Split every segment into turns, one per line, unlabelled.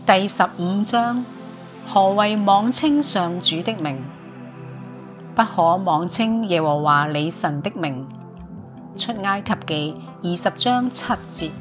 第15章，何謂妄稱上主的名？不可妄稱耶和華你神的名。出埃及記20章7節。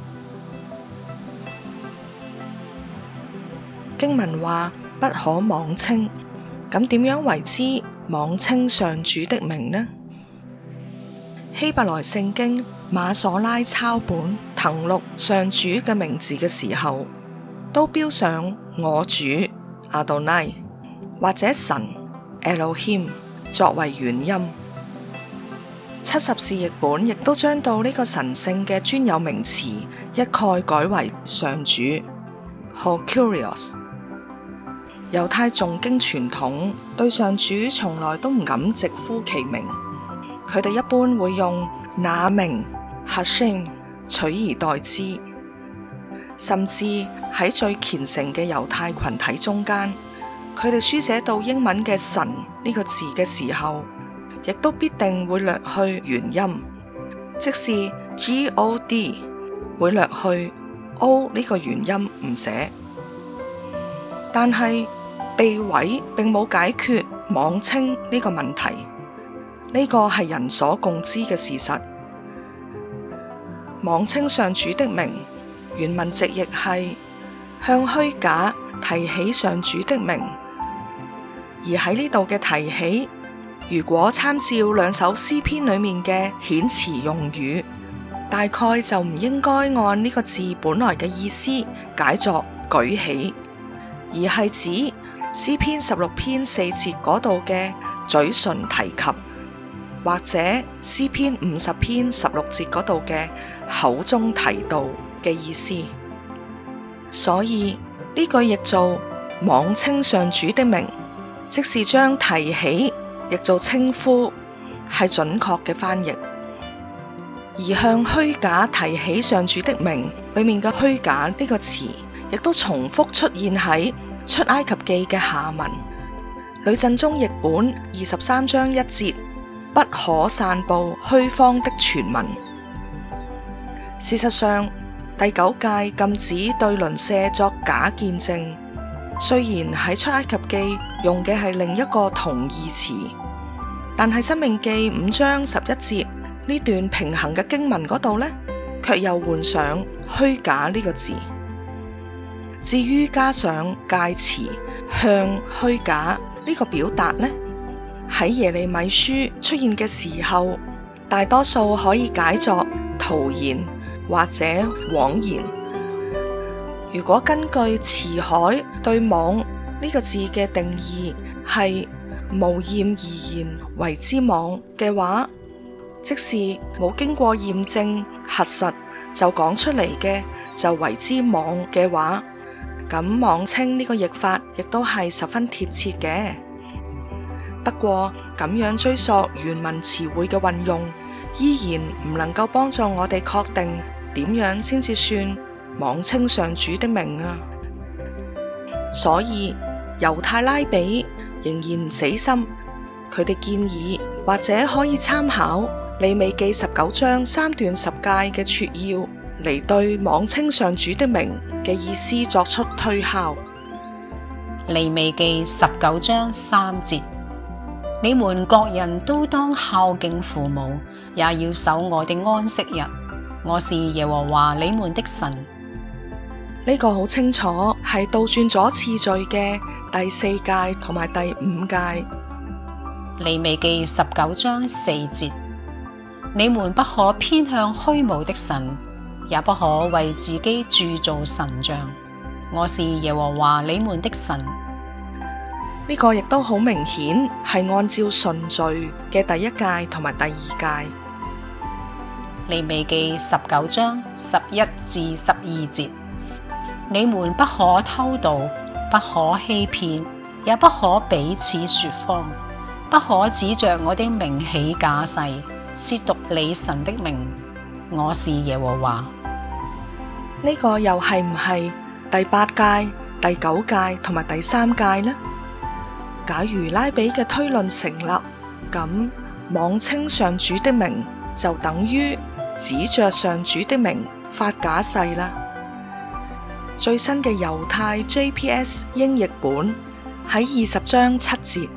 經文話不可妄稱，咁點樣為之妄稱上主的名呢？希伯來聖經馬索拉抄本謄錄上主嘅名字嘅時候，都標上我主 Adonai 或者神 Elohim 作為原音。70士譯本亦都將到呢個神聖嘅專有名詞一概改為上主 Ho-Kyrios。猶太誦經傳統對上主從來都唔敢直呼其名，佢哋一般會用那名 Hashem 取而代之，甚至喺最虔誠嘅猶太群體中間，佢哋書寫到英文嘅神呢個字嘅時候，亦都必定會略去原音，即是 God 會略去 O 呢個原音唔寫。但係避諱並冇解決妄稱呢個問題，呢個係人所共知嘅事實。妄稱上主的名，原文直譯係向虛假提起上主的名，而喺呢度嘅提起，如果參照兩首詩篇裏面嘅遣詞用語，大概就唔應該按呢個字本來嘅意思解作舉起，而係指詩篇16篇4節嗰度嘅嘴唇提及，或者詩篇50篇16節嗰度嘅口中提到嘅意思。所以呢句譯做妄稱上主的名，即是將提起譯做稱呼，係準確嘅翻譯。而向虛假提起上主的名裏面嘅虛假呢個詞，亦都重複出現喺出埃及記嘅下文。呂振中譯本23章1節，不可散布虛謊的傳聞。事實上，第9誡禁止對鄰舍作假見證，雖然喺出埃及記用嘅係另一個同義詞，但係申命記5章11節呢段平衡嘅經文嗰度呢，卻又換上虛假呢個字。至於加上介詞向虛假呢個表達呢，喺耶利米書出現嘅時候，大多數可以解作徒言或者謊言。如果根據辭海對妄呢個字嘅定義係無驗而言為之妄嘅話，即是冇經過驗證核實就講出嚟嘅就為之妄嘅話，咁妄稱呢個譯法亦都係十分貼切嘅。不過咁樣追溯原文詞彙嘅運用，依然唔能夠幫助我哋確定點樣先至算妄稱上主的名啊。所以猶太拉比仍然唔死心，佢哋建議或者可以參考利未記19章3段10誡嘅撮要嚟對妄稱上主的名嘅意思作出推敲。
利未記19章3節，你們各人都當孝敬父母，也要守我的安息日。我是耶和華你們的神。
呢個好清楚係倒轉咗次序嘅第4誡同埋第5誡。
利未記19章4節，你們不可偏向虛無的神，也不可為自己鑄造神像。我是耶和華你們的神。
呢個亦都好明顯係按照順序嘅第1誡同埋第2誡。
利未記19章11至12節，你們不可偷盜，不可欺騙，也不可彼此說謊，不可指着我的名起假誓，褻瀆你神的名。我是耶和華。
呢個又係唔係第8誡、第9誡同埋第3誡呢？假如拉比嘅推論成立，咁妄稱上主的名就等於指着上主的名發假誓啦。 最新嘅猶太 JPS 英譯本喺20章7節。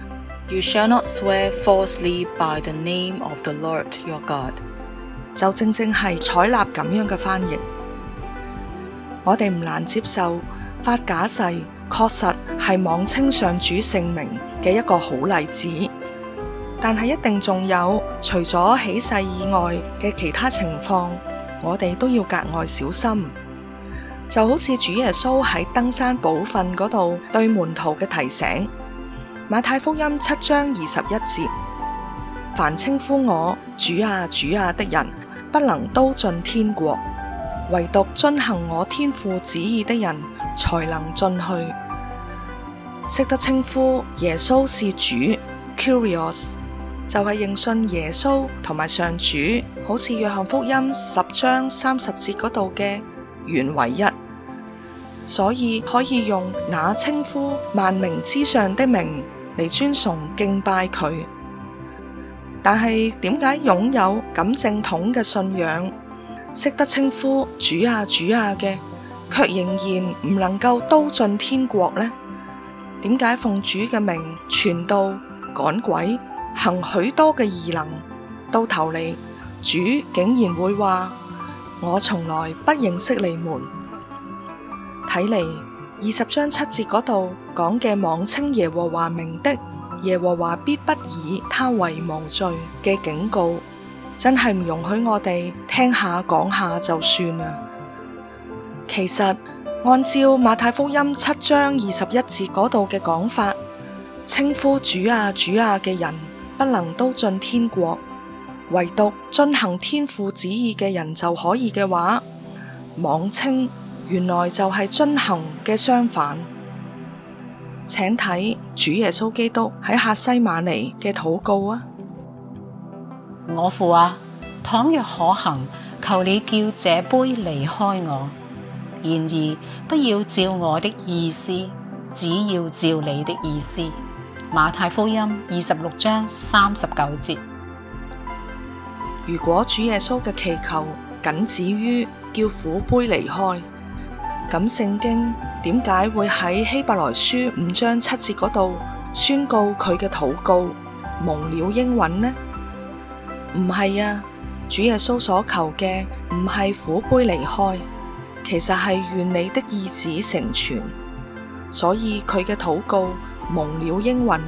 You shall not swear falsely by the name of the Lord your God。
就正係採納咁樣嘅翻譯。我哋唔難接受發假誓確實係妄稱上主聖名嘅一個好例子，但係一定仲有除咗起誓以外嘅其他情況，我哋都要格外小心。就好似主耶穌喺登山寶訓嗰度對門徒嘅提醒，馬太福音7章21節，凡稱呼我主啊主啊的人，不能都進天國，唯獨遵行我天父旨意的人才能進去。識得稱呼耶穌是主 Kyrios， 就係認信耶穌同埋上主，好似約翰福音10章30節嗰度嘅原為一，所以可以用那稱呼萬名之上的名嚟尊崇敬拜佢。但係點解擁有咁正統嘅信仰，識得稱呼主啊主啊嘅，卻仍然唔能夠都進天國呢？點解奉主嘅名傳道、趕鬼、行許多嘅異能，到頭嚟主竟然會話我從來不認識你們？睇嚟20章7節嗰度講嘅妄稱耶和華名的，耶和華必不以他為無罪嘅警告，真係唔容許我哋聽下講下就算啦。其實按照馬太福音7章21節嗰度嘅講法，稱呼主啊主啊嘅人不能都進天國，唯獨遵行天父旨意嘅人就可以嘅話，妄稱原來就係遵行嘅相反。請睇主耶穌基督喺客西馬尼嘅禱告啊！
我父啊，倘若可行，求你叫這杯離開我，然而不要照我的意思，只要照你的意思。馬太福音26章39節。
如果主耶穌嘅祈求僅止於叫苦杯離開，咁聖經點解會喺希伯來書5章7節嗰度宣告佢嘅禱告蒙了應允呢？唔係啊，主耶穌所求嘅唔係苦杯離開，其實係願你的意旨成全，所以佢嘅禱告蒙了應允。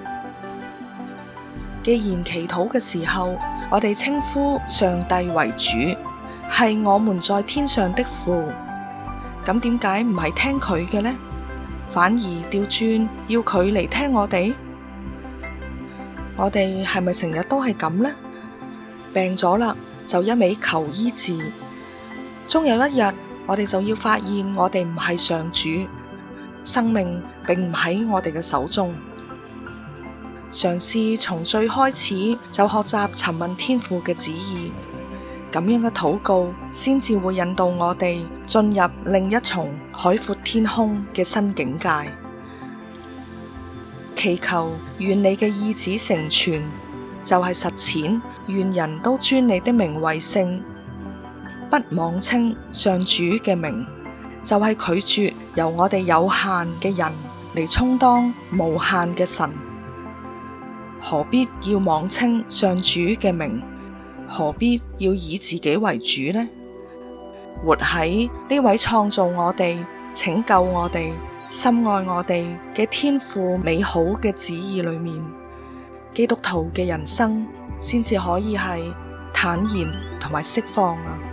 既然祈禱嘅時候，我哋稱呼上帝為主，係我們在天上的父，咁點解唔係聽佢嘅呢？反而調轉要佢嚟聽我哋？我哋係咪成日都係咁呢？病咗啦，就一味求醫治，終有一日我哋就要發現我哋唔係上主，生命並唔喺我哋嘅手中。嘗試從最開始就學習詢問天父嘅旨意，咁樣嘅禱告先至會引導我哋進入另一重海闊天空嘅新境界。祈求願你嘅意旨成全，就係實踐願人都尊你的名為聖，不妄稱上主嘅名，就係拒絕由我哋有限嘅人嚟充當無限嘅神。何必要妄稱上主嘅名？何必要以自己為主呢？活喺呢位創造我哋、拯救我哋、深愛我哋嘅天父美好嘅旨意裏面，基督徒嘅人生先至可以係坦然同埋釋放啊！